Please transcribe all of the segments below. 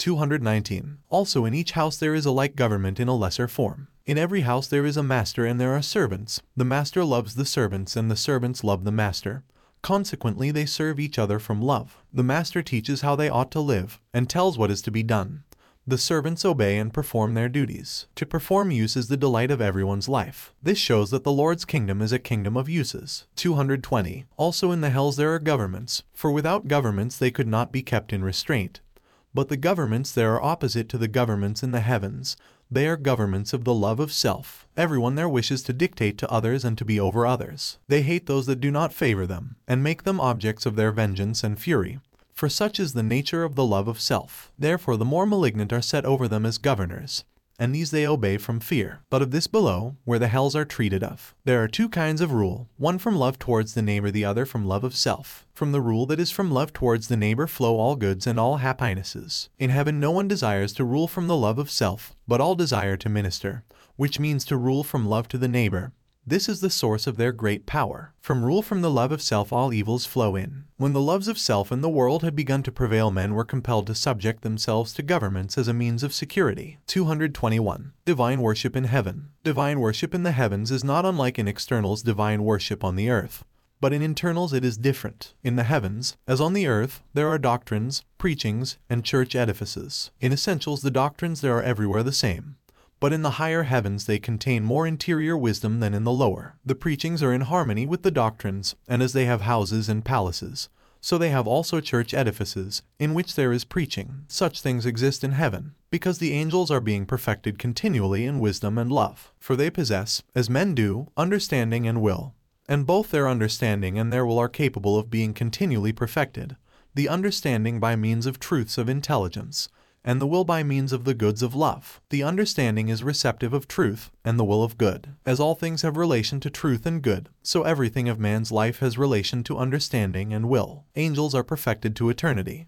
219. Also in each house there is a like government in a lesser form. In every house there is a master and there are servants. The master loves the servants and the servants love the master. Consequently they serve each other from love. The master teaches how they ought to live, and tells what is to be done. The servants obey and perform their duties. To perform use is the delight of everyone's life. This shows that the Lord's kingdom is a kingdom of uses. 220. Also in the hells there are governments, for without governments they could not be kept in restraint. But the governments there are opposite to the governments in the heavens. They are governments of the love of self. Everyone there wishes to dictate to others and to be over others. They hate those that do not favor them, and make them objects of their vengeance and fury. For such is the nature of the love of self. Therefore the more malignant are set over them as governors, and these they obey from fear. But of this below, where the hells are treated of, there are two kinds of rule, one from love towards the neighbor, the other from love of self. From the rule that is from love towards the neighbor flow all goods and all happinesses. In heaven no one desires to rule from the love of self, but all desire to minister, which means to rule from love to the neighbor. This is the source of their great power. From rule from the love of self all evils flow in. When the loves of self in the world had begun to prevail, men were compelled to subject themselves to governments as a means of security. 221. Divine worship in heaven. Divine worship in the heavens is not unlike in externals divine worship on the earth. But in internals it is different. In the heavens, as on the earth, there are doctrines, preachings, and church edifices. In essentials the doctrines there are everywhere the same. But in the higher heavens they contain more interior wisdom than in the lower. The preachings are in harmony with the doctrines, and as they have houses and palaces, so they have also church edifices, in which there is preaching. Such things exist in heaven, because the angels are being perfected continually in wisdom and love. For they possess, as men do, understanding and will. And both their understanding and their will are capable of being continually perfected, the understanding by means of truths of intelligence, and the will by means of the goods of love. The understanding is receptive of truth, and the will of good. As all things have relation to truth and good, so everything of man's life has relation to understanding and will. Angels are perfected to eternity.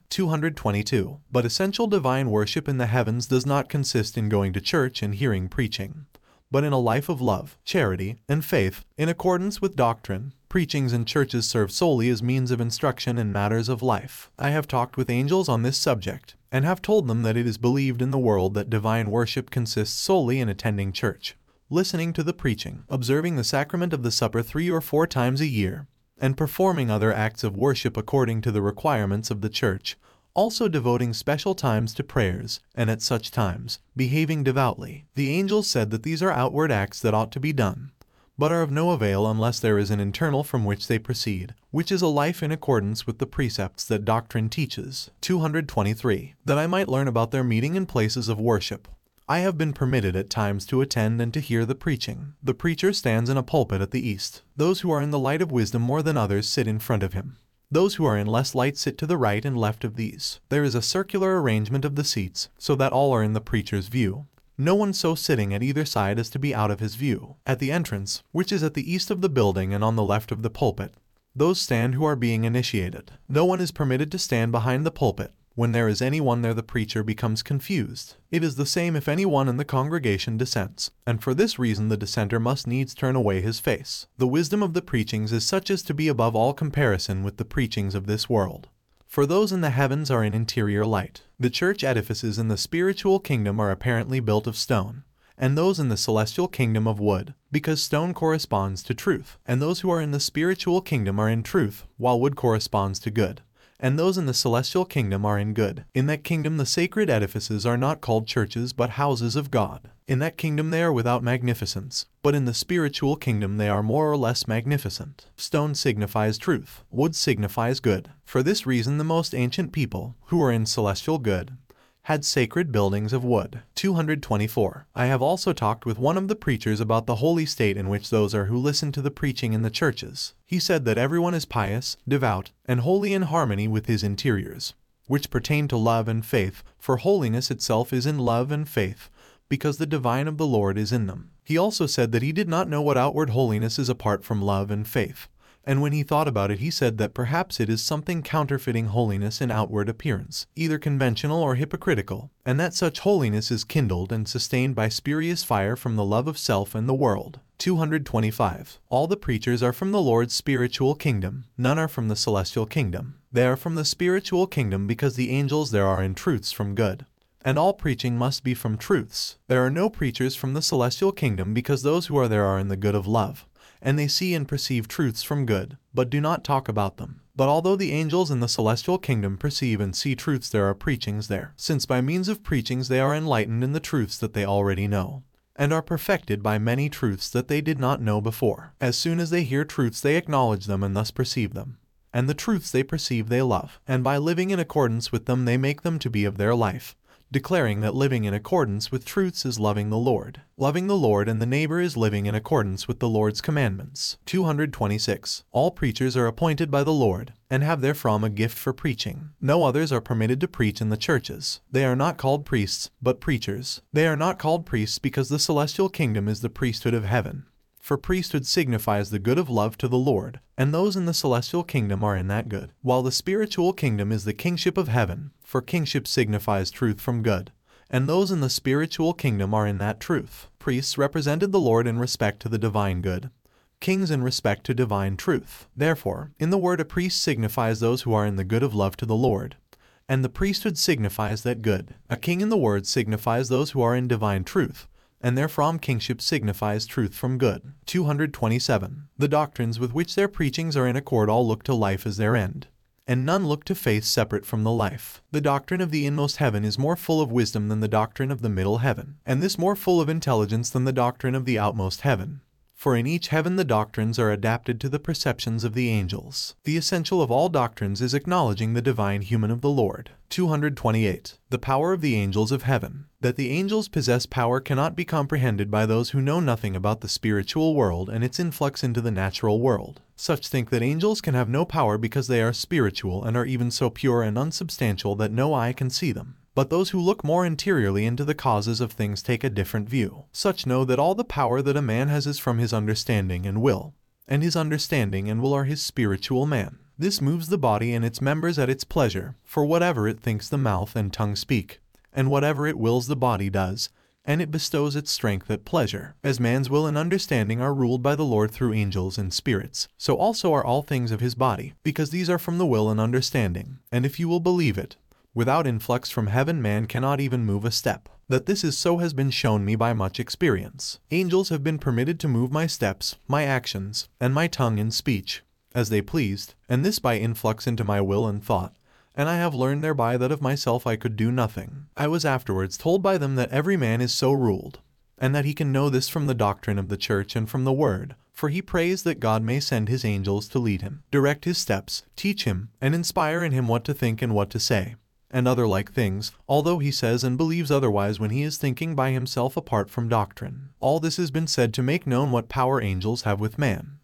222. But essential divine worship in the heavens does not consist in going to church and hearing preaching, but in a life of love, charity, and faith, in accordance with doctrine. Preachings and churches serve solely as means of instruction in matters of life. I have talked with angels on this subject, and have told them that it is believed in the world that divine worship consists solely in attending church, listening to the preaching, observing the sacrament of the supper 3 or 4 times a year, and performing other acts of worship according to the requirements of the church, also devoting special times to prayers, and at such times, behaving devoutly. The angels said that these are outward acts that ought to be done, but are of no avail unless there is an internal from which they proceed, which is a life in accordance with the precepts that doctrine teaches. 223. That I might learn about their meeting in places of worship, I have been permitted at times to attend and to hear the preaching. The preacher stands in a pulpit at the east. Those who are in the light of wisdom more than others sit in front of him. Those who are in less light sit to the right and left of these. There is a circular arrangement of the seats, so that all are in the preacher's view. No one so sitting at either side as to be out of his view. At the entrance, which is at the east of the building and on the left of the pulpit, those stand who are being initiated. No one is permitted to stand behind the pulpit. When there is any one there, the preacher becomes confused. It is the same if any one in the congregation dissents, and for this reason the dissenter must needs turn away his face. The wisdom of the preachings is such as to be above all comparison with the preachings of this world. For those in the heavens are in interior light. The church edifices in the spiritual kingdom are apparently built of stone, and those in the celestial kingdom of wood, because stone corresponds to truth, and those who are in the spiritual kingdom are in truth, while wood corresponds to good, and those in the celestial kingdom are in good. In that kingdom the sacred edifices are not called churches but houses of God. In that kingdom they are without magnificence, but in the spiritual kingdom they are more or less magnificent. Stone signifies truth, wood signifies good. For this reason the most ancient people, who are in celestial good, had sacred buildings of wood. 224. I have also talked with one of the preachers about the holy state in which those are who listen to the preaching in the churches. He said that everyone is pious, devout, and wholly in harmony with his interiors, which pertain to love and faith, for holiness itself is in love and faith, because the divine of the Lord is in them. He also said that he did not know what outward holiness is apart from love and faith, and when he thought about it he said that perhaps it is something counterfeiting holiness in outward appearance, either conventional or hypocritical, and that such holiness is kindled and sustained by spurious fire from the love of self and the world. 225. All the preachers are from the Lord's spiritual kingdom, none are from the celestial kingdom. They are from the spiritual kingdom because the angels there are in truths from good, and all preaching must be from truths. There are no preachers from the celestial kingdom, because those who are there are in the good of love, and they see and perceive truths from good, but do not talk about them. But although the angels in the celestial kingdom perceive and see truths, there are preachings there, since by means of preachings they are enlightened in the truths that they already know, and are perfected by many truths that they did not know before. As soon as they hear truths, they acknowledge them and thus perceive them. And the truths they perceive they love, and by living in accordance with them they make them to be of their life, declaring that living in accordance with truths is loving the Lord. Loving the Lord and the neighbor is living in accordance with the Lord's commandments. 226. All preachers are appointed by the Lord, and have therefrom a gift for preaching. No others are permitted to preach in the churches. They are not called priests, but preachers. They are not called priests because the celestial kingdom is the priesthood of heaven. For priesthood signifies the good of love to the Lord, and those in the celestial kingdom are in that good, while the spiritual kingdom is the kingship of heaven, for kingship signifies truth from good, and those in the spiritual kingdom are in that truth. Priests represented the Lord in respect to the divine good, kings in respect to divine truth. Therefore, in the word a priest signifies those who are in the good of love to the Lord, and the priesthood signifies that good. A king in the word signifies those who are in divine truth, and therefrom kingship signifies truth from good. 227. The doctrines with which their preachings are in accord all look to life as their end, and none look to faith separate from the life. The doctrine of the inmost heaven is more full of wisdom than the doctrine of the middle heaven, and this more full of intelligence than the doctrine of the outmost heaven. For in each heaven the doctrines are adapted to the perceptions of the angels. The essential of all doctrines is acknowledging the divine human of the Lord. 228. The power of the angels of heaven. That the angels possess power cannot be comprehended by those who know nothing about the spiritual world and its influx into the natural world. Such think that angels can have no power because they are spiritual and are even so pure and unsubstantial that no eye can see them. But those who look more interiorly into the causes of things take a different view. Such know that all the power that a man has is from his understanding and will, and his understanding and will are his spiritual man. This moves the body and its members at its pleasure, for whatever it thinks the mouth and tongue speak, and whatever it wills the body does, and it bestows its strength at pleasure. As man's will and understanding are ruled by the Lord through angels and spirits, so also are all things of his body, because these are from the will and understanding. And if you will believe it, without influx from heaven man cannot even move a step. That this is so has been shown me by much experience. Angels have been permitted to move my steps, my actions, and my tongue and speech, as they pleased, and this by influx into my will and thought, and I have learned thereby that of myself I could do nothing. I was afterwards told by them that every man is so ruled, and that he can know this from the doctrine of the church and from the word, for he prays that God may send his angels to lead him, direct his steps, teach him, and inspire in him what to think and what to say, and other like things, although he says and believes otherwise when he is thinking by himself apart from doctrine. All this has been said to make known what power angels have with man.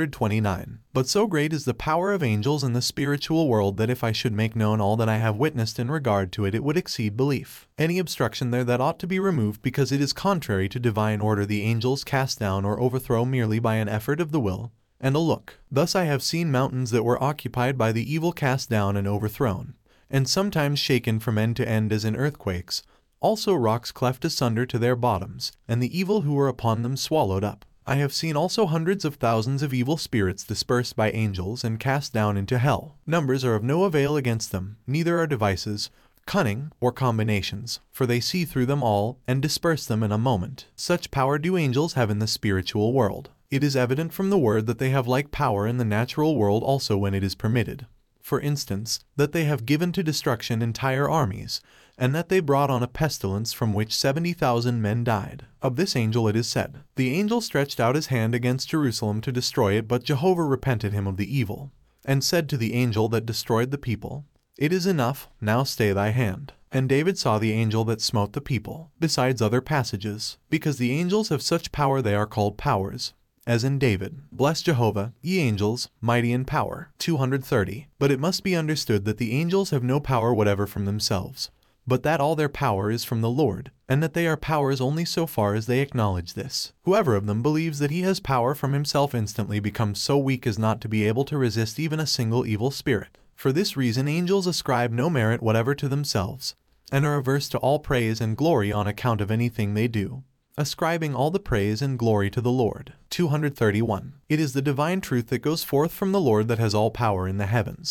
229. But so great is the power of angels in the spiritual world that if I should make known all that I have witnessed in regard to it, it would exceed belief. Any obstruction there that ought to be removed because it is contrary to divine order the angels cast down or overthrow merely by an effort of the will and a look. Thus I have seen mountains that were occupied by the evil cast down and overthrown, and sometimes shaken from end to end as in earthquakes, also rocks cleft asunder to their bottoms, and the evil who were upon them swallowed up. I have seen also hundreds of thousands of evil spirits dispersed by angels and cast down into hell. Numbers are of no avail against them, neither are devices, cunning, or combinations, for they see through them all, and disperse them in a moment. Such power do angels have in the spiritual world. It is evident from the word that they have like power in the natural world also when it is permitted. For instance, that they have given to destruction entire armies, and that they brought on a pestilence from which 70,000 men died. Of this angel it is said, the angel stretched out his hand against Jerusalem to destroy it, but Jehovah repented him of the evil, and said to the angel that destroyed the people, It is enough, now stay thy hand. And David saw the angel that smote the people, besides other passages, because the angels have such power they are called powers, as in David, Bless Jehovah, ye angels, mighty in power. 230. But it must be understood that the angels have no power whatever from themselves, but that all their power is from the Lord, and that they are powers only so far as they acknowledge this. Whoever of them believes that he has power from himself instantly becomes so weak as not to be able to resist even a single evil spirit. For this reason angels ascribe no merit whatever to themselves, and are averse to all praise and glory on account of anything they do, ascribing all the praise and glory to the Lord. 231. It is the divine truth that goes forth from the Lord that has all power in the heavens.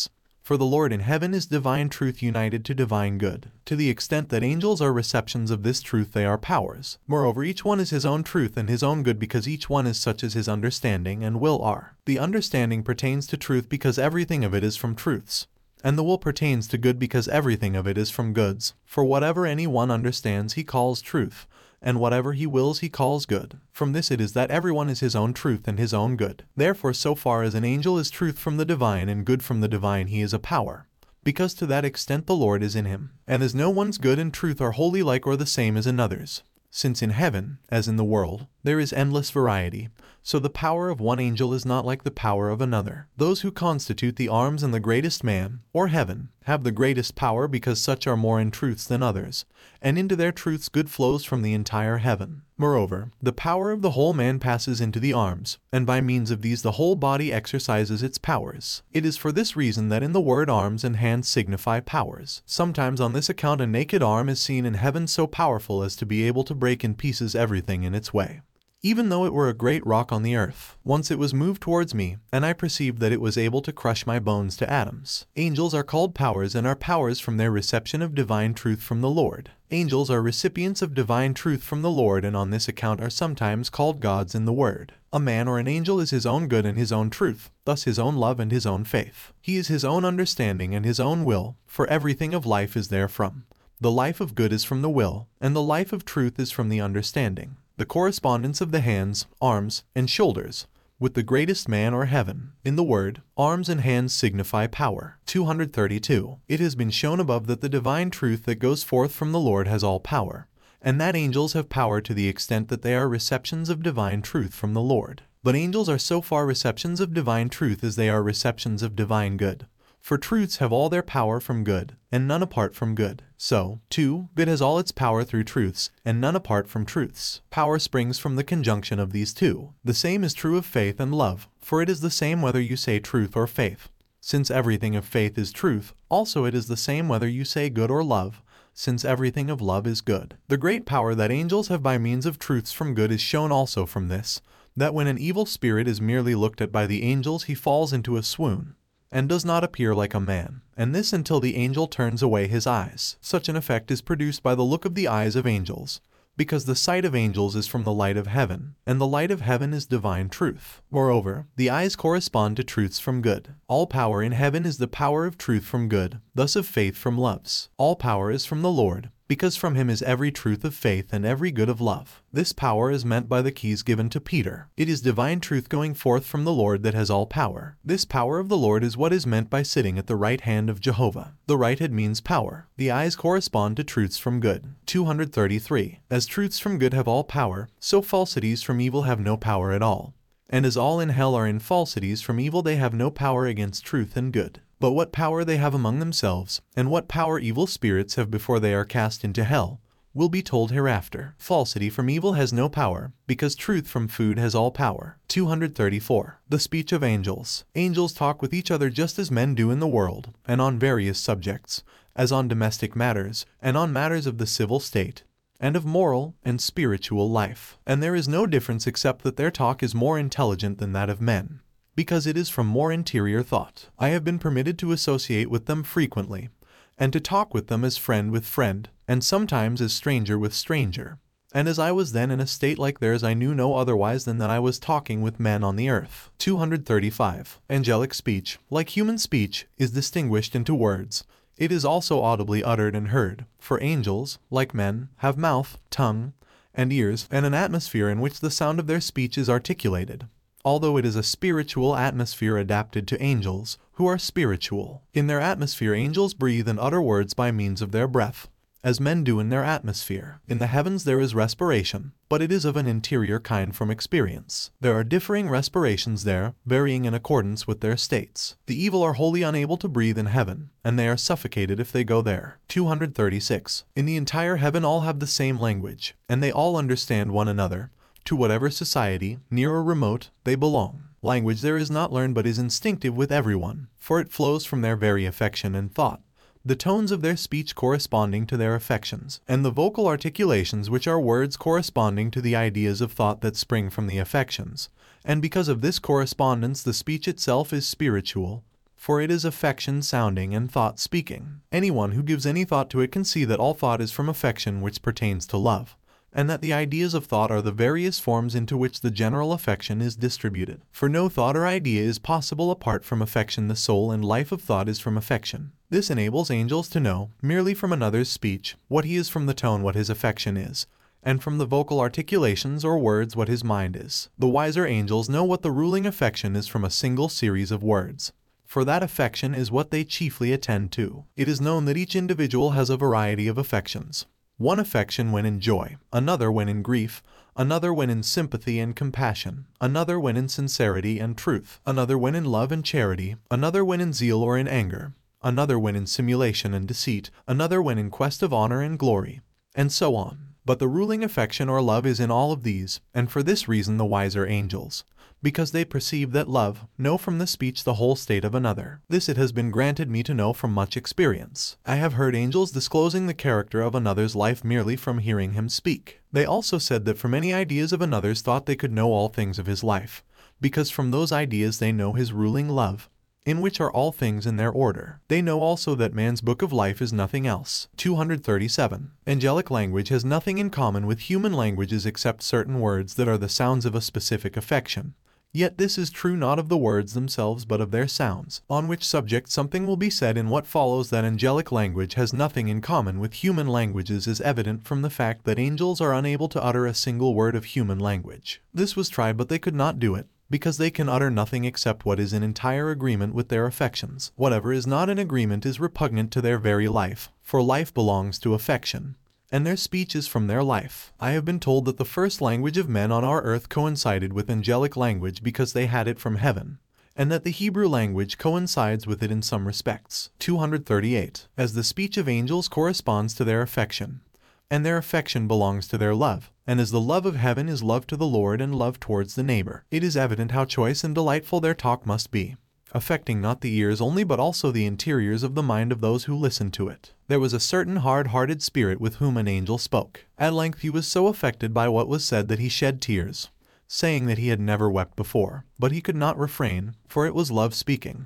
For the Lord in heaven is divine truth united to divine good. To the extent that angels are receptions of this truth, they are powers. Moreover, each one is his own truth and his own good, because each one is such as his understanding and will are. The understanding pertains to truth because everything of it is from truths, and the will pertains to good because everything of it is from goods. For whatever any one understands he calls truth, and whatever he wills he calls good. From this it is that everyone is his own truth and his own good. Therefore, so far as an angel is truth from the divine and good from the divine, he is a power, because to that extent the Lord is in him. And as no one's good and truth are wholly like or the same as another's, since in heaven, as in the world, there is endless variety, so the power of one angel is not like the power of another. Those who constitute the arms and the greatest man, or heaven, have the greatest power because such are more in truths than others, and into their truths good flows from the entire heaven. Moreover, the power of the whole man passes into the arms, and by means of these the whole body exercises its powers. It is for this reason that in the word arms and hands signify powers. Sometimes on this account a naked arm is seen in heaven so powerful as to be able to break in pieces everything in its way, even though it were a great rock on the earth. Once it was moved towards me, and I perceived that it was able to crush my bones to atoms. Angels are called powers, and are powers from their reception of divine truth from the Lord. Angels are recipients of divine truth from the Lord, and on this account are sometimes called gods in the word. A man or an angel is his own good and his own truth, thus his own love and his own faith. He is his own understanding and his own will, for everything of life is therefrom. The life of good is from the will, and the life of truth is from the understanding. The correspondence of the hands, arms, and shoulders with the greatest man or heaven. In the word, arms and hands signify power. 232. It has been shown above that the divine truth that goes forth from the Lord has all power, and that angels have power to the extent that they are receptions of divine truth from the Lord. But angels are so far receptions of divine truth as they are receptions of divine good. For truths have all their power from good, and none apart from good. So, too, good has all its power through truths, and none apart from truths. Power springs from the conjunction of these two. The same is true of faith and love, for it is the same whether you say truth or faith. Since everything of faith is truth, also it is the same whether you say good or love, since everything of love is good. The great power that angels have by means of truths from good is shown also from this, that when an evil spirit is merely looked at by the angels he falls into a swoon, and does not appear like a man, and this until the angel turns away his eyes. Such an effect is produced by the look of the eyes of angels, because the sight of angels is from the light of heaven, and the light of heaven is divine truth. Moreover, the eyes correspond to truths from good. All power in heaven is the power of truth from good, thus of faith from loves. All power is from the Lord, because from him is every truth of faith and every good of love. This power is meant by the keys given to Peter. It is divine truth going forth from the Lord that has all power. This power of the Lord is what is meant by sitting at the right hand of Jehovah. The right hand means power. The eyes correspond to truths from good. 233. As truths from good have all power, so falsities from evil have no power at all. And as all in hell are in falsities from evil, they have no power against truth and good. But what power they have among themselves, and what power evil spirits have before they are cast into hell, will be told hereafter. Falsity from evil has no power, because truth from food has all power. 234. The speech of angels. Angels talk with each other just as men do in the world, and on various subjects, as on domestic matters, and on matters of the civil state, and of moral and spiritual life. And there is no difference except that their talk is more intelligent than that of men, because it is from more interior thought. I have been permitted to associate with them frequently, and to talk with them as friend with friend, and sometimes as stranger with stranger. And as I was then in a state like theirs, I knew no otherwise than that I was talking with men on the earth. 235. Angelic speech, like human speech, is distinguished into words. It is also audibly uttered and heard, for angels, like men, have mouth, tongue, and ears, and an atmosphere in which the sound of their speech is articulated, although it is a spiritual atmosphere adapted to angels, who are spiritual. In their atmosphere angels breathe and utter words by means of their breath, as men do in their atmosphere. In the heavens there is respiration, but it is of an interior kind from experience. There are differing respirations there, varying in accordance with their states. The evil are wholly unable to breathe in heaven, and they are suffocated if they go there. 236. In the entire heaven all have the same language, and they all understand one another, to whatever society, near or remote, they belong. Language there is not learned but is instinctive with everyone, for it flows from their very affection and thought, the tones of their speech corresponding to their affections, and the vocal articulations which are words corresponding to the ideas of thought that spring from the affections. And because of this correspondence the speech itself is spiritual, for it is affection sounding and thought speaking. Anyone who gives any thought to it can see that all thought is from affection which pertains to love, and that the ideas of thought are the various forms into which the general affection is distributed. For no thought or idea is possible apart from affection. The soul and life of thought is from affection. This enables angels to know, merely from another's speech, what he is, from the tone what his affection is, and from the vocal articulations or words what his mind is. The wiser angels know what the ruling affection is from a single series of words, for that affection is what they chiefly attend to. It is known that each individual has a variety of affections. One affection when in joy, another when in grief, another when in sympathy and compassion, another when in sincerity and truth, another when in love and charity, another when in zeal or in anger, another when in simulation and deceit, another when in quest of honor and glory, and so on. But the ruling affection or love is in all of these, and for this reason the wiser angels, because they perceive that love, know from the speech the whole state of another. This it has been granted me to know from much experience. I have heard angels disclosing the character of another's life merely from hearing him speak. They also said that from any ideas of another's thought they could know all things of his life, because from those ideas they know his ruling love, in which are all things in their order. They know also that man's book of life is nothing else. 237. Angelic language has nothing in common with human languages except certain words that are the sounds of a specific affection. Yet this is true not of the words themselves but of their sounds, on which subject something will be said in what follows. That angelic language has nothing in common with human languages is evident from the fact that angels are unable to utter a single word of human language. This was tried but they could not do it, because they can utter nothing except what is in entire agreement with their affections. Whatever is not in agreement is repugnant to their very life, for life belongs to affection, and their speech is from their life. I have been told that the first language of men on our earth coincided with angelic language because they had it from heaven, and that the Hebrew language coincides with it in some respects. 238. As the speech of angels corresponds to their affection, and their affection belongs to their love, and as the love of heaven is love to the Lord and love towards the neighbor, it is evident how choice and delightful their talk must be, affecting not the ears only but also the interiors of the mind of those who listen to it. There was a certain hard-hearted spirit with whom an angel spoke. At length he was so affected by what was said that he shed tears, saying that he had never wept before, but he could not refrain, for it was love speaking.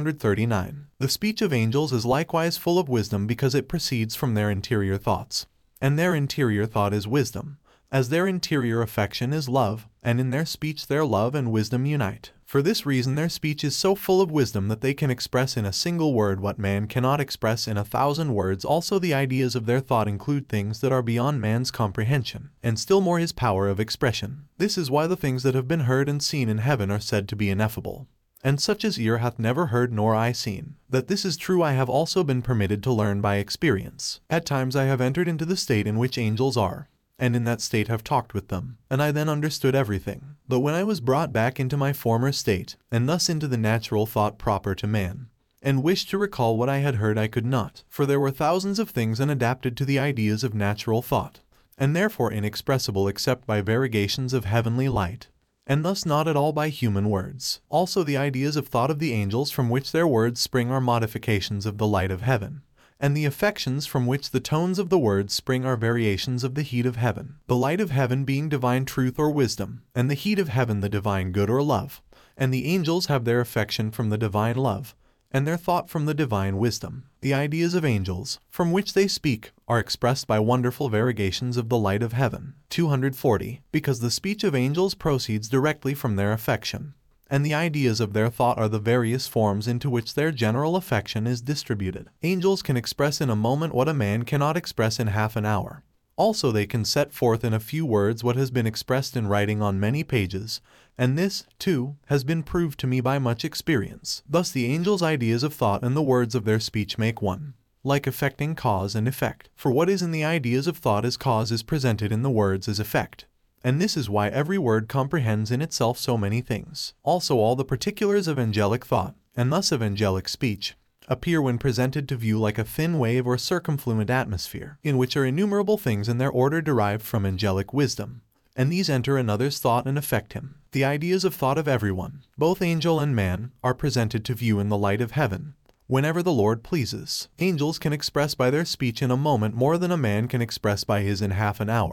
239. The speech of angels is likewise full of wisdom because it proceeds from their interior thoughts, and their interior thought is wisdom, as their interior affection is love, and in their speech their love and wisdom unite. For this reason their speech is so full of wisdom that they can express in a single word what man cannot express in 1,000 words. Also the ideas of their thought include things that are beyond man's comprehension, and still more his power of expression. This is why the things that have been heard and seen in heaven are said to be ineffable, and such as ear hath never heard nor eye seen. That this is true I have also been permitted to learn by experience. At times I have entered into the state in which angels are, and in that state have talked with them, and I then understood everything. But when I was brought back into my former state, and thus into the natural thought proper to man, and wished to recall what I had heard, I could not, for there were thousands of things unadapted to the ideas of natural thought, and therefore inexpressible except by variegations of heavenly light, and thus not at all by human words. Also the ideas of thought of the angels from which their words spring are modifications of the light of heaven, and the affections from which the tones of the words spring are variations of the heat of heaven. The light of heaven being divine truth or wisdom, and the heat of heaven the divine good or love, and the angels have their affection from the divine love, and their thought from the divine wisdom. The ideas of angels, from which they speak, are expressed by wonderful variegations of the light of heaven. 240. Because the speech of angels proceeds directly from their affection, and the ideas of their thought are the various forms into which their general affection is distributed. Angels can express in a moment what a man cannot express in half an hour. Also they can set forth in a few words what has been expressed in writing on many pages, and this, too, has been proved to me by much experience. Thus the angels' ideas of thought and the words of their speech make one, like affecting cause and effect. For what is in the ideas of thought as cause is presented in the words as effect, and this is why every word comprehends in itself so many things. Also all the particulars of angelic thought, and thus of angelic speech, appear when presented to view like a thin wave or circumfluent atmosphere, in which are innumerable things in their order derived from angelic wisdom, and these enter another's thought and affect him. The ideas of thought of everyone, both angel and man, are presented to view in the light of heaven, whenever the Lord pleases. Angels can express by their speech in a moment more than a man can express by his in half an hour,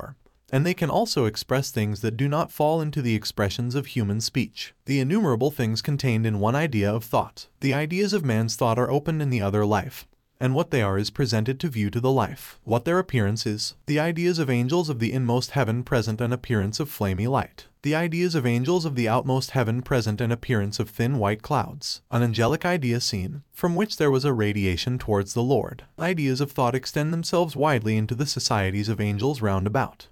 and they can also express things that do not fall into the expressions of human speech. The innumerable things contained in one idea of thought. The ideas of man's thought are opened in the other life, and what they are is presented to view to the life. What their appearance is. The ideas of angels of the inmost heaven present an appearance of flamy light. The ideas of angels of the outmost heaven present an appearance of thin white clouds. An angelic idea seen, from which there was a radiation towards the Lord. Ideas of thought extend themselves widely into the societies of angels round about.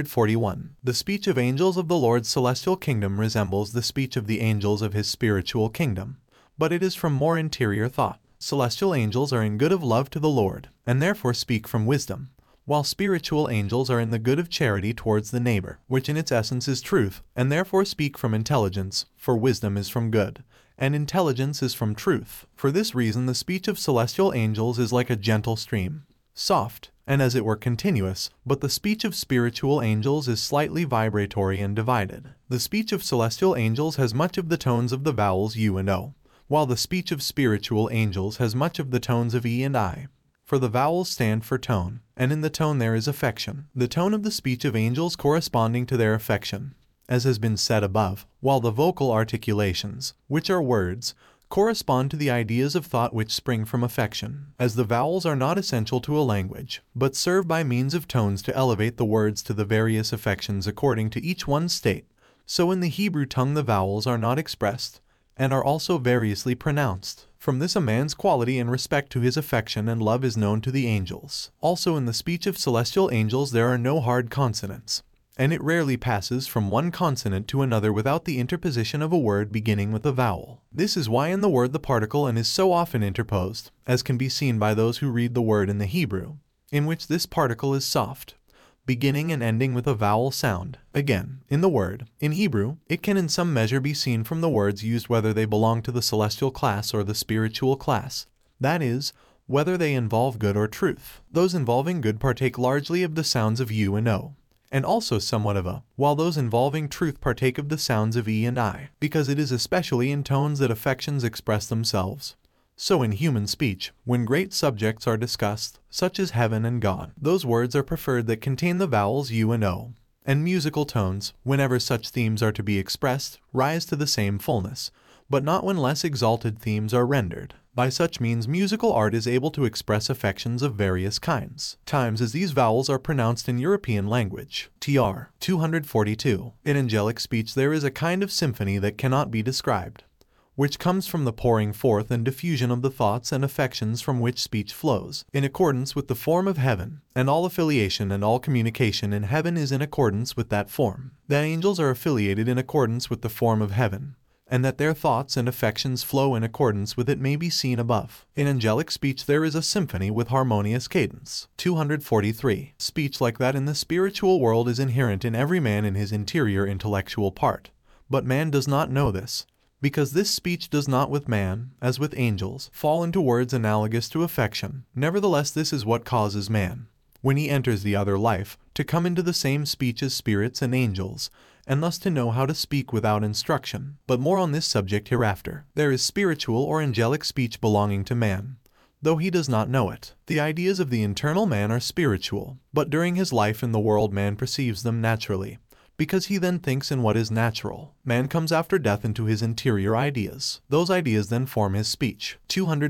241. The speech of angels of the Lord's celestial kingdom resembles the speech of the angels of his spiritual kingdom, but it is from more interior thought. Celestial angels are in good of love to the Lord, and therefore speak from wisdom, while spiritual angels are in the good of charity towards the neighbor, which in its essence is truth, and therefore speak from intelligence, for wisdom is from good, and intelligence is from truth. For this reason the speech of celestial angels is like a gentle stream, soft, and as it were continuous, but the speech of spiritual angels is slightly vibratory and divided. The speech of celestial angels has much of the tones of the vowels U and O, while the speech of spiritual angels has much of the tones of E and I. For the vowels stand for tone, and in the tone there is affection. The tone of the speech of angels corresponding to their affection, as has been said above, while the vocal articulations, which are words, correspond to the ideas of thought which spring from affection. As the vowels are not essential to a language, but serve by means of tones to elevate the words to the various affections according to each one's state, so in the Hebrew tongue the vowels are not expressed, and are also variously pronounced. From this a man's quality in respect to his affection and love is known to the angels. Also in the speech of celestial angels there are no hard consonants, and it rarely passes from one consonant to another without the interposition of a word beginning with a vowel. This is why in the word the particle "and" is so often interposed, as can be seen by those who read the word in the Hebrew, in which this particle is soft, beginning and ending with a vowel sound. Again, in the word, in Hebrew, it can in some measure be seen from the words used whether they belong to the celestial class or the spiritual class, that is, whether they involve good or truth. Those involving good partake largely of the sounds of U and O, and also somewhat of A, while those involving truth partake of the sounds of E and I, because it is especially in tones that affections express themselves. So in human speech, when great subjects are discussed, such as heaven and God, those words are preferred that contain the vowels U and O, and musical tones, whenever such themes are to be expressed, rise to the same fullness, but not when less exalted themes are rendered. By such means musical art is able to express affections of various kinds, times as these vowels are pronounced in European language. Tr. 242. In angelic speech there is a kind of symphony that cannot be described, which comes from the pouring forth and diffusion of the thoughts and affections from which speech flows, in accordance with the form of heaven, and all affiliation and all communication in heaven is in accordance with that form. The angels are affiliated in accordance with the form of heaven, and that their thoughts and affections flow in accordance with it may be seen above. In angelic speech there is a symphony with harmonious cadence. 243. Speech like that in the spiritual world is inherent in every man in his interior intellectual part, but man does not know this, because this speech does not with man, as with angels, fall into words analogous to affection. Nevertheless this is what causes man, when he enters the other life, to come into the same speech as spirits and angels, and thus to know how to speak without instruction. But more on this subject hereafter. There is spiritual or angelic speech belonging to man, though he does not know it. The ideas of the internal man are spiritual, but during his life in the world man perceives them naturally, because he then thinks in what is natural. Man comes after death into his interior ideas. Those ideas then form his speech.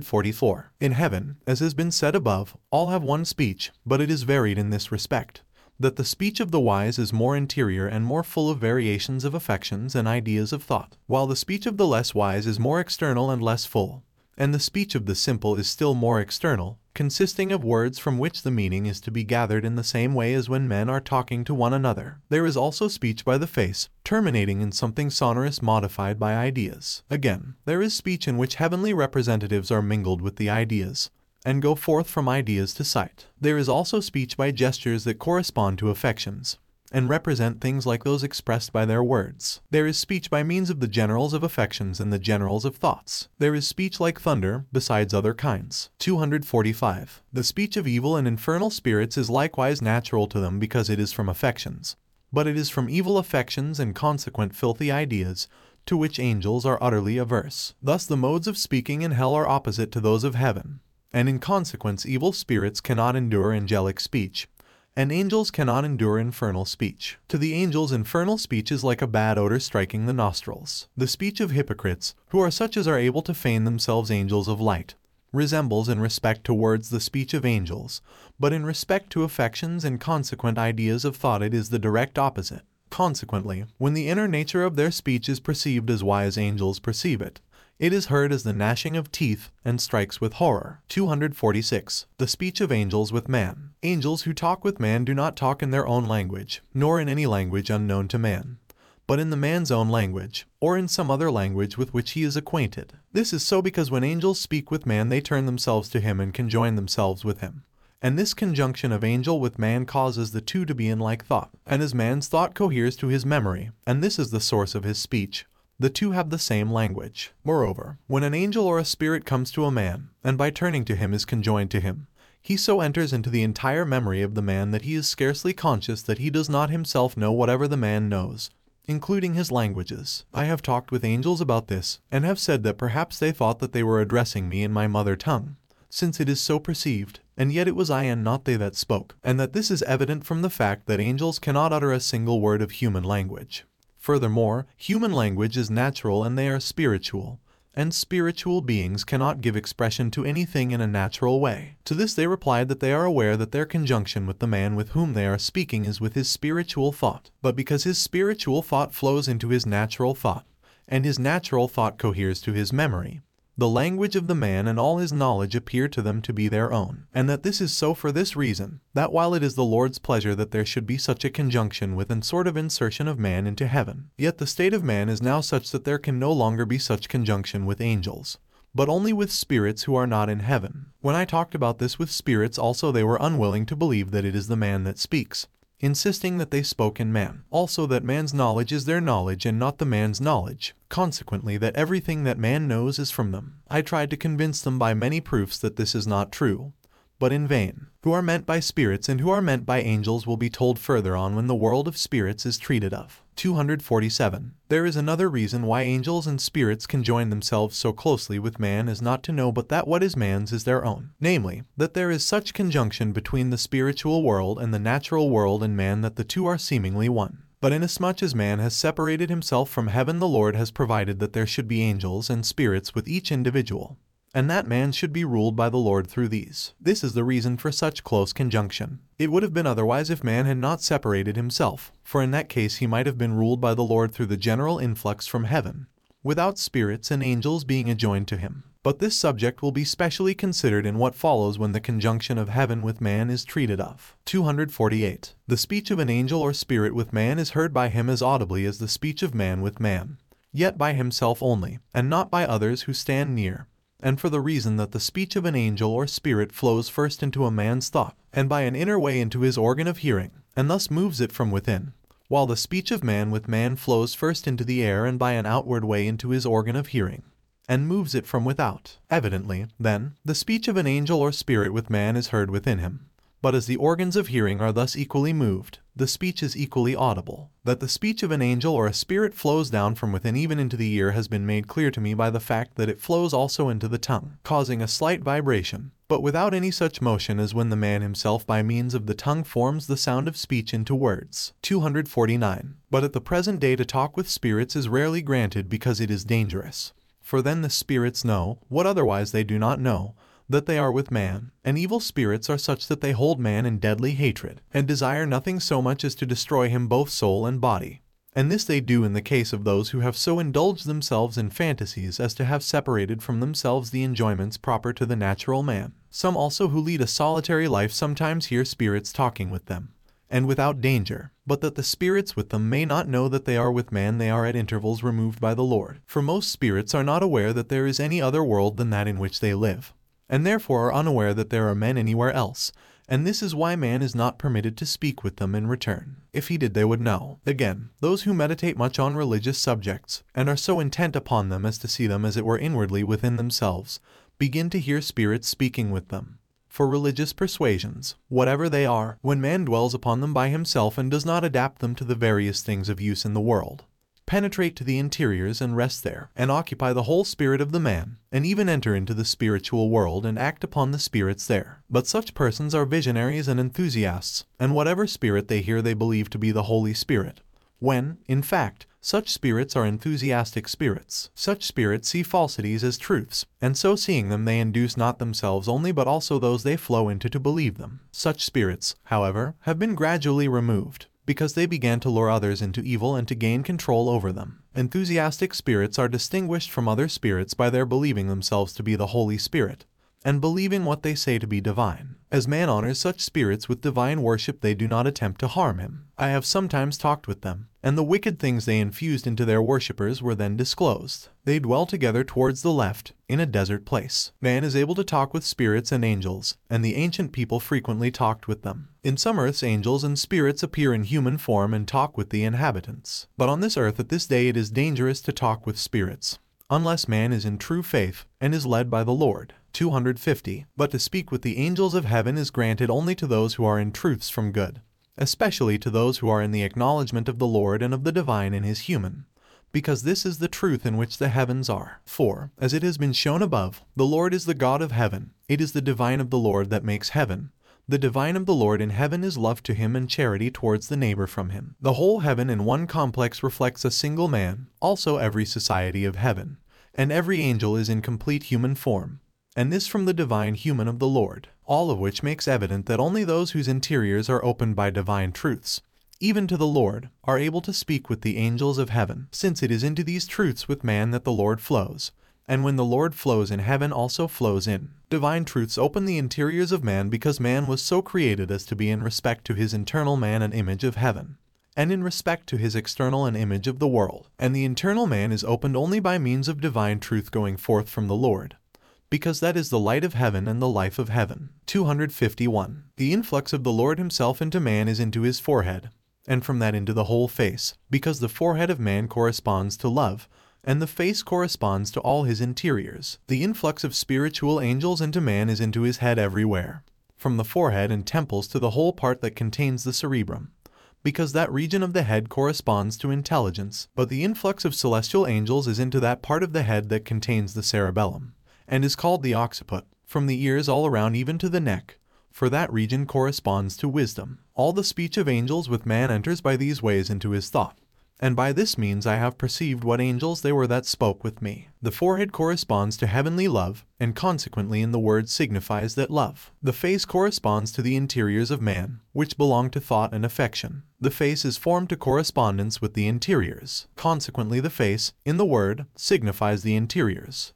244. In heaven, as has been said above, all have one speech, but it is varied in this respect, that the speech of the wise is more interior and more full of variations of affections and ideas of thought, while the speech of the less wise is more external and less full, and the speech of the simple is still more external, consisting of words from which the meaning is to be gathered in the same way as when men are talking to one another. There is also speech by the face, terminating in something sonorous modified by ideas. Again, there is speech in which heavenly representatives are mingled with the ideas, and go forth from ideas to sight. There is also speech by gestures that correspond to affections, and represent things like those expressed by their words. There is speech by means of the generals of affections and the generals of thoughts. There is speech like thunder, besides other kinds. 245. The speech of evil and infernal spirits is likewise natural to them because it is from affections, but it is from evil affections and consequent filthy ideas, to which angels are utterly averse. Thus the modes of speaking in hell are opposite to those of heaven, and in consequence evil spirits cannot endure angelic speech, And angels cannot endure infernal speech. To the angels infernal speech is like a bad odor striking the nostrils. The speech of hypocrites, who are such as are able to feign themselves angels of light, resembles in respect to words the speech of angels, but in respect to affections and consequent ideas of thought it is the direct opposite. Consequently, when the inner nature of their speech is perceived as wise angels perceive it, it is heard as the gnashing of teeth and strikes with horror. 246. The speech of angels with man. Angels who talk with man do not talk in their own language, nor in any language unknown to man, but in the man's own language, or in some other language with which he is acquainted. This is so because when angels speak with man they turn themselves to him and conjoin themselves with him. And this conjunction of angel with man causes the two to be in like thought. And as man's thought coheres to his memory, and this is the source of his speech, the two have the same language. Moreover, when an angel or a spirit comes to a man, and by turning to him is conjoined to him, he so enters into the entire memory of the man that he is scarcely conscious that he does not himself know whatever the man knows, including his languages. I have talked with angels about this, and have said that perhaps they thought that they were addressing me in my mother tongue, since it is so perceived, and yet it was I and not they that spoke, and that this is evident from the fact that angels cannot utter a single word of human language. Furthermore, human language is natural and they are spiritual, and spiritual beings cannot give expression to anything in a natural way. To this they replied that they are aware that their conjunction with the man with whom they are speaking is with his spiritual thought, but because his spiritual thought flows into his natural thought, and his natural thought coheres to his memory, the language of the man and all his knowledge appear to them to be their own, and that this is so for this reason, that while it is the Lord's pleasure that there should be such a conjunction with and sort of insertion of man into heaven, yet the state of man is now such that there can no longer be such conjunction with angels, but only with spirits who are not in heaven. When I talked about this with spirits also they were unwilling to believe that it is the man that speaks, insisting that they spoke in man. Also that man's knowledge is their knowledge and not the man's knowledge, consequently that everything that man knows is from them. I tried to convince them by many proofs that this is not true, but in vain. Who are meant by spirits and who are meant by angels will be told further on when the world of spirits is treated of. 247. There is another reason why angels and spirits conjoin themselves so closely with man as not to know but that what is man's is their own, namely, that there is such conjunction between the spiritual world and the natural world in man that the two are seemingly one. But inasmuch as man has separated himself from heaven, the Lord has provided that there should be angels and spirits with each individual, and that man should be ruled by the Lord through these. This is the reason for such close conjunction. It would have been otherwise if man had not separated himself, for in that case he might have been ruled by the Lord through the general influx from heaven, without spirits and angels being adjoined to him. But this subject will be specially considered in what follows when the conjunction of heaven with man is treated of. 248. The speech of an angel or spirit with man is heard by him as audibly as the speech of man with man, yet by himself only, and not by others who stand near, and for the reason that the speech of an angel or spirit flows first into a man's thought, and by an inner way into his organ of hearing, and thus moves it from within, while the speech of man with man flows first into the air and by an outward way into his organ of hearing, and moves it from without. Evidently, then, the speech of an angel or spirit with man is heard within him. But as the organs of hearing are thus equally moved, the speech is equally audible. That the speech of an angel or a spirit flows down from within even into the ear has been made clear to me by the fact that it flows also into the tongue, causing a slight vibration, but without any such motion as when the man himself by means of the tongue forms the sound of speech into words. 249. But at the present day to talk with spirits is rarely granted because it is dangerous. For then the spirits know, what otherwise they do not know, that they are with man, and evil spirits are such that they hold man in deadly hatred, and desire nothing so much as to destroy him both soul and body. And this they do in the case of those who have so indulged themselves in fantasies as to have separated from themselves the enjoyments proper to the natural man. Some also who lead a solitary life sometimes hear spirits talking with them, and without danger, but that the spirits with them may not know that they are with man, they are at intervals removed by the Lord. For most spirits are not aware that there is any other world than that in which they live, and therefore are unaware that there are men anywhere else, and this is why man is not permitted to speak with them in return. If he did, they would know. Again, those who meditate much on religious subjects, and are so intent upon them as to see them as it were inwardly within themselves, begin to hear spirits speaking with them. For religious persuasions, whatever they are, when man dwells upon them by himself and does not adapt them to the various things of use in the world, penetrate to the interiors and rest there, and occupy the whole spirit of the man, and even enter into the spiritual world and act upon the spirits there. But such persons are visionaries and enthusiasts, and whatever spirit they hear they believe to be the Holy Spirit, when, in fact, such spirits are enthusiastic spirits. Such spirits see falsities as truths, and so seeing them they induce not themselves only but also those they flow into to believe them. Such spirits, however, have been gradually removed, because they began to lure others into evil and to gain control over them. Enthusiastic spirits are distinguished from other spirits by their believing themselves to be the Holy Spirit, and believing what they say to be divine. As man honors such spirits with divine worship, they do not attempt to harm him. I have sometimes talked with them, and the wicked things they infused into their worshippers were then disclosed. They dwell together towards the left, in a desert place. Man is able to talk with spirits and angels, and the ancient people frequently talked with them. In some earths angels and spirits appear in human form and talk with the inhabitants. But on this earth at this day it is dangerous to talk with spirits, unless man is in true faith and is led by the Lord. 250. But to speak with the angels of heaven is granted only to those who are in truths from good, especially to those who are in the acknowledgement of the Lord and of the divine in his human, because this is the truth in which the heavens are. For, as it has been shown above, the Lord is the God of heaven, it is the divine of the Lord that makes heaven. The divine of the Lord in heaven is love to him and charity towards the neighbor from him. The whole heaven in one complex reflects a single man, also every society of heaven, and every angel is in complete human form, and this from the divine human of the Lord, all of which makes evident that only those whose interiors are opened by divine truths, even to the Lord, are able to speak with the angels of heaven, since it is into these truths with man that the Lord flows, and when the Lord flows in heaven also flows in. Divine truths open the interiors of man because man was so created as to be in respect to his internal man an image of heaven, and in respect to his external an image of the world, and the internal man is opened only by means of divine truth going forth from the Lord, because that is the light of heaven and the life of heaven. 251. The influx of the Lord himself into man is into his forehead, and from that into the whole face, because the forehead of man corresponds to love, and the face corresponds to all his interiors. The influx of spiritual angels into man is into his head everywhere, from the forehead and temples to the whole part that contains the cerebrum, because that region of the head corresponds to intelligence. But the influx of celestial angels is into that part of the head that contains the cerebellum, and is called the occiput, from the ears all around even to the neck, for that region corresponds to wisdom. All the speech of angels with man enters by these ways into his thought, and by this means I have perceived what angels they were that spoke with me. The forehead corresponds to heavenly love, and consequently in the word signifies that love. The face corresponds to the interiors of man, which belong to thought and affection. The face is formed to correspondence with the interiors. Consequently the face, in the word, signifies the interiors.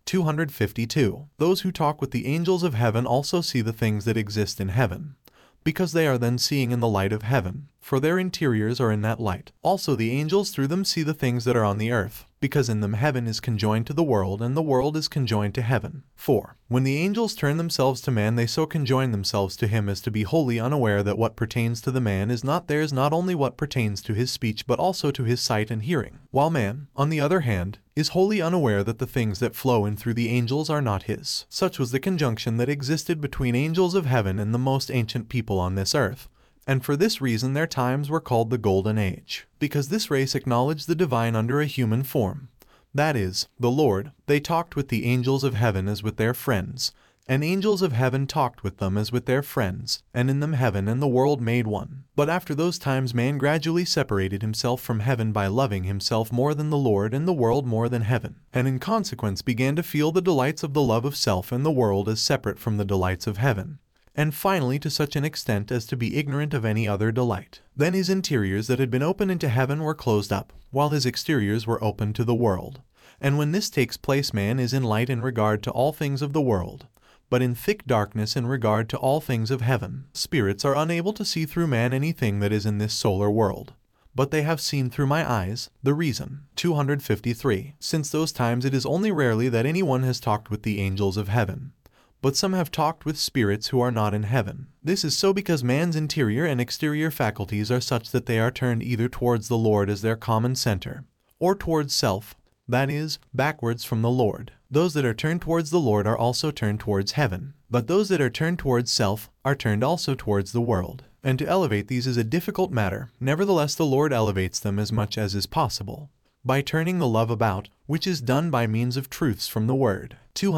252. Those who talk with the angels of heaven also see the things that exist in heaven, because they are then seeing in the light of heaven, for their interiors are in that light. Also the angels through them see the things that are on the earth, because in them heaven is conjoined to the world and the world is conjoined to heaven. 4. When the angels turn themselves to man, they so conjoin themselves to him as to be wholly unaware that what pertains to the man is not theirs, not only what pertains to his speech but also to his sight and hearing, while man, on the other hand, is wholly unaware that the things that flow in through the angels are not his. Such was the conjunction that existed between angels of heaven and the most ancient people on this earth, and for this reason their times were called the Golden Age, because this race acknowledged the divine under a human form, that is, the Lord. They talked with the angels of heaven as with their friends, and angels of heaven talked with them as with their friends, and in them heaven and the world made one. But after those times man gradually separated himself from heaven by loving himself more than the Lord and the world more than heaven, and in consequence began to feel the delights of the love of self and the world as separate from the delights of heaven, and finally to such an extent as to be ignorant of any other delight. Then his interiors that had been open into heaven were closed up, while his exteriors were open to the world. And when this takes place, man is in light in regard to all things of the world, but in thick darkness in regard to all things of heaven. Spirits are unable to see through man anything that is in this solar world, but they have seen through my eyes the reason. 253. Since those times it is only rarely that anyone has talked with the angels of heaven, but some have talked with spirits who are not in heaven. This is so because man's interior and exterior faculties are such that they are turned either towards the Lord as their common center, or towards self, that is, backwards from the Lord. Those that are turned towards the Lord are also turned towards heaven, but those that are turned towards self are turned also towards the world. And to elevate these is a difficult matter. Nevertheless the Lord elevates them as much as is possible, by turning the love about, which is done by means of truths from the Word.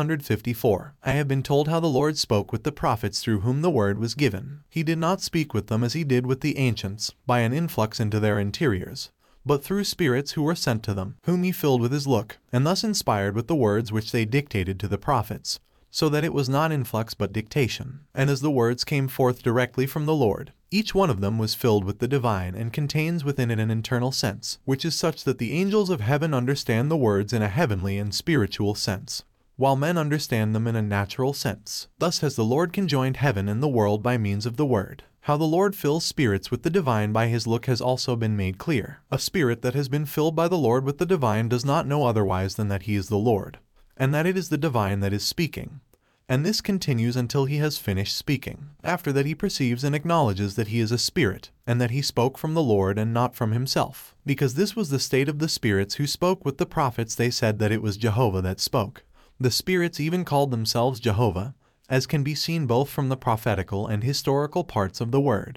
254. I have been told how the Lord spoke with the prophets through whom the Word was given. He did not speak with them as he did with the ancients, by an influx into their interiors, but through spirits who were sent to them, whom he filled with his look, and thus inspired with the words which they dictated to the prophets, so that it was not influx but dictation. And as the words came forth directly from the Lord, each one of them was filled with the divine and contains within it an internal sense, which is such that the angels of heaven understand the words in a heavenly and spiritual sense, while men understand them in a natural sense. Thus has the Lord conjoined heaven and the world by means of the Word. How the Lord fills spirits with the divine by his look has also been made clear. A spirit that has been filled by the Lord with the divine does not know otherwise than that he is the Lord, and that it is the divine that is speaking. And this continues until he has finished speaking. After that he perceives and acknowledges that he is a spirit, and that he spoke from the Lord and not from himself. Because this was the state of the spirits who spoke with the prophets, they said that it was Jehovah that spoke. The spirits even called themselves Jehovah, as can be seen both from the prophetical and historical parts of the Word.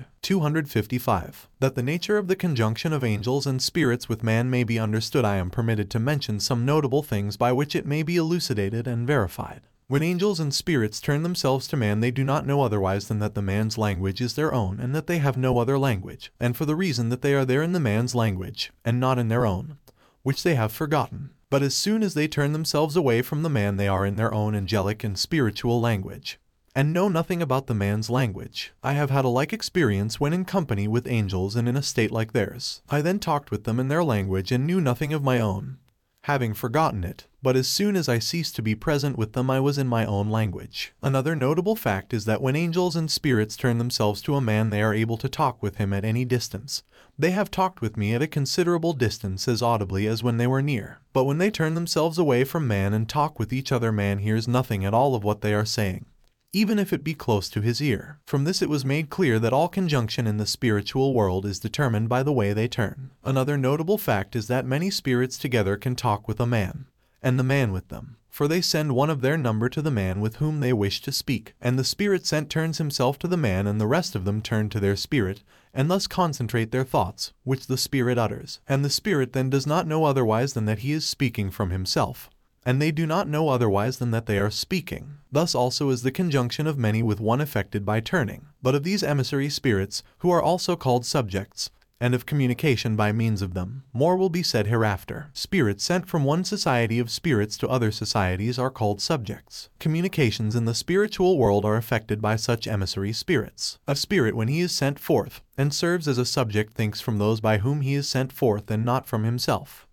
255. That the nature of the conjunction of angels and spirits with man may be understood, I am permitted to mention some notable things by which it may be elucidated and verified. When angels and spirits turn themselves to man, they do not know otherwise than that the man's language is their own, and that they have no other language, and for the reason that they are there in the man's language, and not in their own, which they have forgotten. But as soon as they turn themselves away from the man, they are in their own angelic and spiritual language, and know nothing about the man's language. I have had a like experience when in company with angels and in a state like theirs. I then talked with them in their language and knew nothing of my own, having forgotten it, but as soon as I ceased to be present with them I was in my own language. Another notable fact is that when angels and spirits turn themselves to a man, they are able to talk with him at any distance. They have talked with me at a considerable distance as audibly as when they were near. But when they turn themselves away from man and talk with each other, man hears nothing at all of what they are saying, even if it be close to his ear. From this it was made clear that all conjunction in the spiritual world is determined by the way they turn. Another notable fact is that many spirits together can talk with a man, and the man with them, for they send one of their number to the man with whom they wish to speak, and the spirit sent turns himself to the man, and the rest of them turn to their spirit, and thus concentrate their thoughts, which the spirit utters. And the spirit then does not know otherwise than that he is speaking from himself, and they do not know otherwise than that they are speaking. Thus also is the conjunction of many with one effected by turning. But of these emissary spirits, who are also called subjects, and of communication by means of them, more will be said hereafter. Spirits sent from one society of spirits to other societies are called subjects. Communications in the spiritual world are effected by such emissary spirits. A spirit, when he is sent forth, and serves as a subject, thinks from those by whom he is sent forth, and not from himself.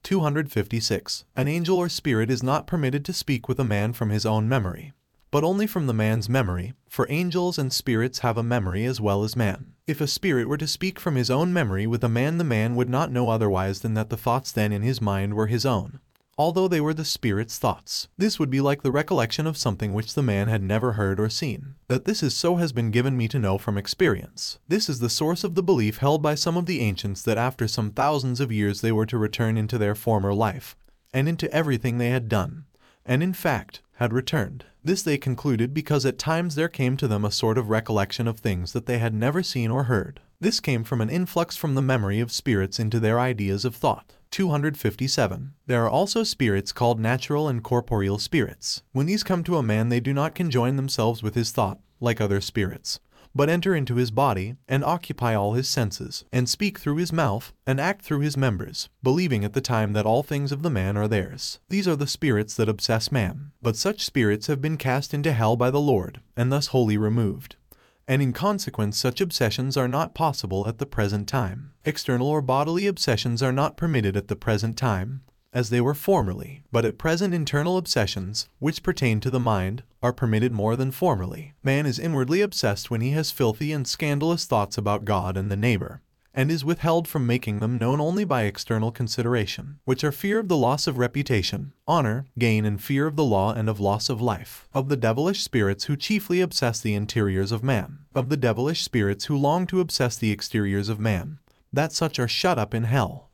256. An angel or spirit is not permitted to speak with a man from his own memory, but only from the man's memory, for angels and spirits have a memory as well as man. If a spirit were to speak from his own memory with a man, the man would not know otherwise than that the thoughts then in his mind were his own, although they were the spirit's thoughts. This would be like the recollection of something which the man had never heard or seen. That this is so has been given me to know from experience. This is the source of the belief held by some of the ancients that after some thousands of years they were to return into their former life, and into everything they had done, and in fact had returned. This they concluded because at times there came to them a sort of recollection of things that they had never seen or heard. This came from an influx from the memory of spirits into their ideas of thought. 257. There are also spirits called natural and corporeal spirits. When these come to a man, they do not conjoin themselves with his thought, like other spirits, but enter into his body, and occupy all his senses, and speak through his mouth, and act through his members, believing at the time that all things of the man are theirs. These are the spirits that obsess man. But such spirits have been cast into hell by the Lord, and thus wholly removed. And in consequence such obsessions are not possible at the present time. External or bodily obsessions are not permitted at the present time, as they were formerly, but at present internal obsessions, which pertain to the mind, are permitted more than formerly. Man is inwardly obsessed when he has filthy and scandalous thoughts about God and the neighbor, and is withheld from making them known only by external consideration, which are fear of the loss of reputation, honor, gain, and fear of the law and of loss of life. Of the devilish spirits who chiefly obsess the interiors of man. Of the devilish spirits who long to obsess the exteriors of man, that such are shut up in hell.